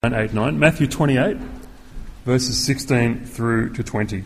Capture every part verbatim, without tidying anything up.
eight, nine. Matthew twenty-eight, verses sixteen through to twenty.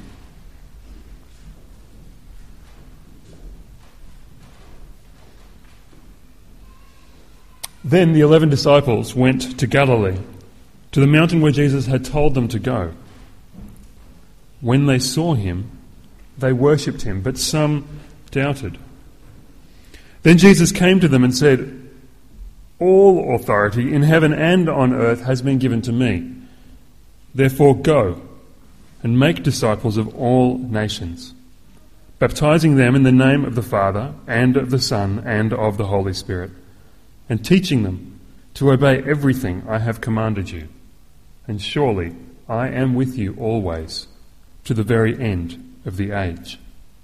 Then the eleven disciples went to Galilee, to the mountain where Jesus had told them to go. When they saw him, they worshipped him, but some doubted. Then Jesus came to them and said, "All authority in heaven and on earth has been given to me. Therefore go and make disciples of all nations, baptizing them in the name of the Father and of the Son and of the Holy Spirit, and teaching them to obey everything I have commanded you. And surely I am with you always, to the very end of the age."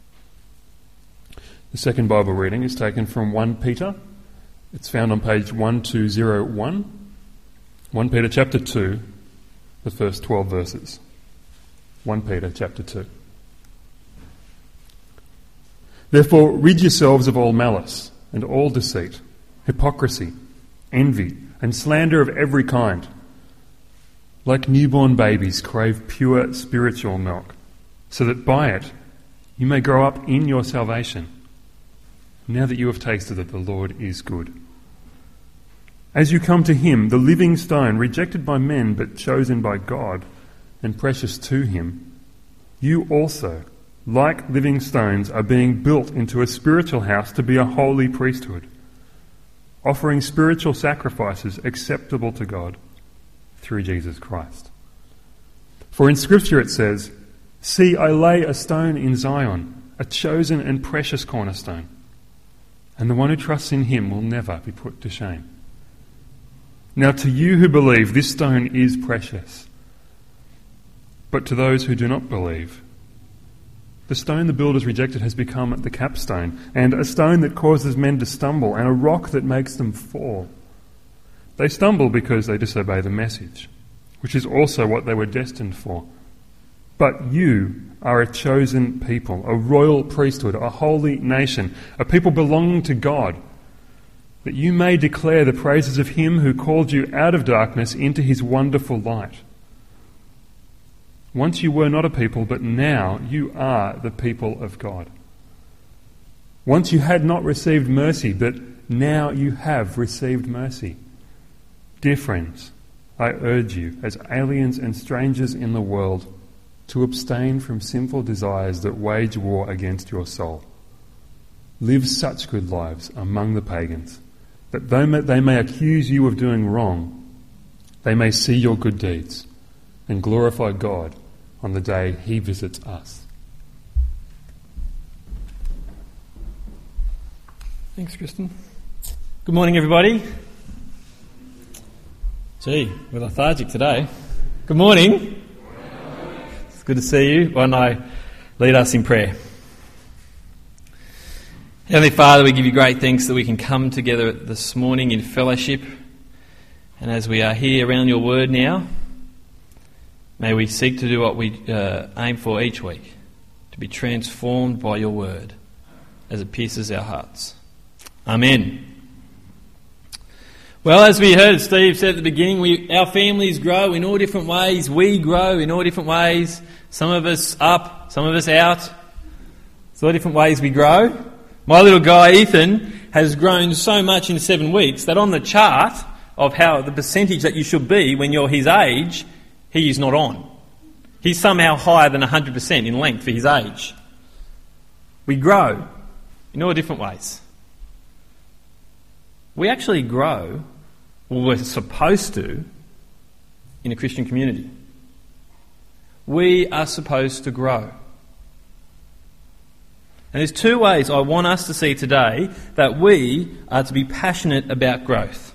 The second Bible reading is taken from First Peter. It's found on page twelve oh one. First Peter chapter two, the first twelve verses. First Peter chapter two. "Therefore rid yourselves of all malice and all deceit, hypocrisy, envy, and slander of every kind. Like newborn babies, crave pure spiritual milk, so that by it you may grow up in your salvation, now that you have tasted that the Lord is good. As you come to him, the living stone, rejected by men but chosen by God and precious to him, you also, like living stones, are being built into a spiritual house to be a holy priesthood, offering spiritual sacrifices acceptable to God through Jesus Christ. For in Scripture it says, 'See, I lay a stone in Zion, a chosen and precious cornerstone, and the one who trusts in him will never be put to shame.' Now to you who believe, this stone is precious. But to those who do not believe, the stone the builders rejected has become the capstone, and a stone that causes men to stumble, and a rock that makes them fall. They stumble because they disobey the message, which is also what they were destined for. But you are a chosen people, a royal priesthood, a holy nation, a people belonging to God, that you may declare the praises of him who called you out of darkness into his wonderful light. Once you were not a people, but now you are the people of God. Once you had not received mercy, but now you have received mercy. Dear friends, I urge you, as aliens and strangers in the world, to abstain from sinful desires that wage war against your soul. Live such good lives among the pagans, that though they may accuse you of doing wrong, they may see your good deeds and glorify God on the day he visits us." Thanks, Kristen. Good morning, everybody. Gee, we're lethargic today. Good morning. It's good to see you. Why don't I lead us in prayer? Heavenly Father, we give you great thanks that we can come together this morning in fellowship. And as we are here around your word now, may we seek to do what we uh, aim for each week, to be transformed by your word as it pierces our hearts. Amen. Well, as we heard Steve said at the beginning, we, our families grow in all different ways. We grow in all different ways. Some of us up, some of us out. It's all different ways we grow. My little guy, Ethan, has grown so much in seven weeks that on the chart of how the percentage that you should be when you're his age, he is not on. He's somehow higher than one hundred percent in length for his age. We grow in all different ways. We actually grow, well, we're supposed to, in a Christian community. We are supposed to grow. And there's two ways I want us to see today that we are to be passionate about growth.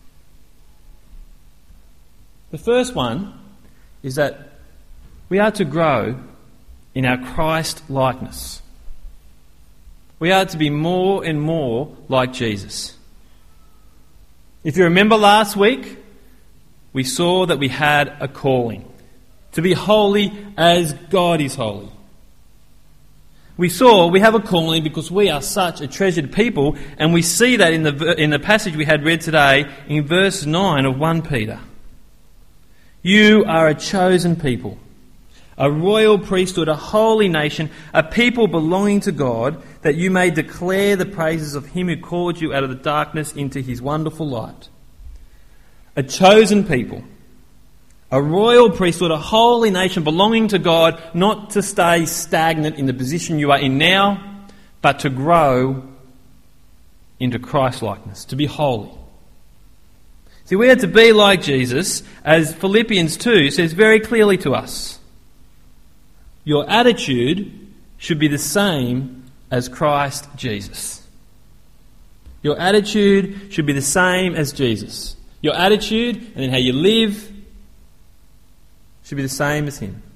The first one is that we are to grow in our Christ likeness. We are to be more and more like Jesus. If you remember last week, we saw that we had a calling to be holy as God is holy. We saw we have a calling because we are such a treasured people, and we see that in the in the passage we had read today in verse nine of First Peter. You are a chosen people, a royal priesthood, a holy nation, a people belonging to God, that you may declare the praises of him who called you out of the darkness into his wonderful light. A chosen people, a royal priesthood, a holy nation belonging to God, not to stay stagnant in the position you are in now, but to grow into Christ-likeness, to be holy. See, we are to be like Jesus, as Philippians two says very clearly to us. Your attitude should be the same as Christ Jesus. Your attitude should be the same as Jesus. Your attitude and then how you live should be the same as him.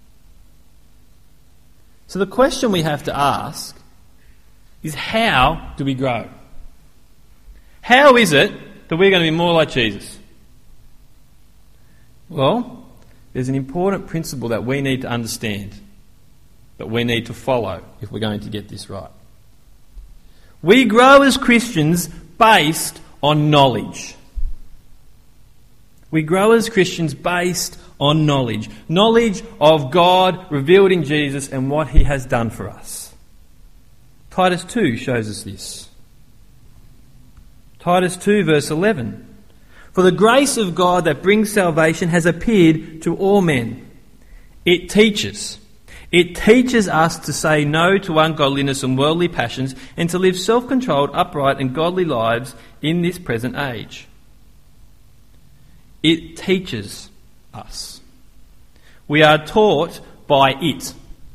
So the question we have to ask is, how do we grow? How is it that we're going to be more like Jesus? Well, there's an important principle that we need to understand, that we need to follow if we're going to get this right. We grow as Christians based on knowledge. We grow as Christians based on knowledge. Knowledge of God revealed in Jesus and what he has done for us. Titus two shows us this. Titus two verse eleven. For the grace of God that brings salvation has appeared to all men. It teaches. It teaches us to say no to ungodliness and worldly passions and to live self-controlled, upright and godly lives in this present age. It teaches us. We are taught by it.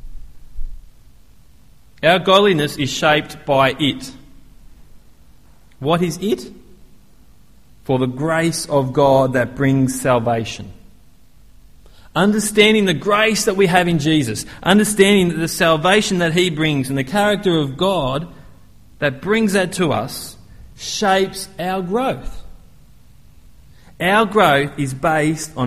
Our godliness is shaped by it. What is it? For the grace of God that brings salvation. Understanding the grace that we have in Jesus, understanding that the salvation that he brings and the character of God that brings that to us shapes our growth. Our growth is based on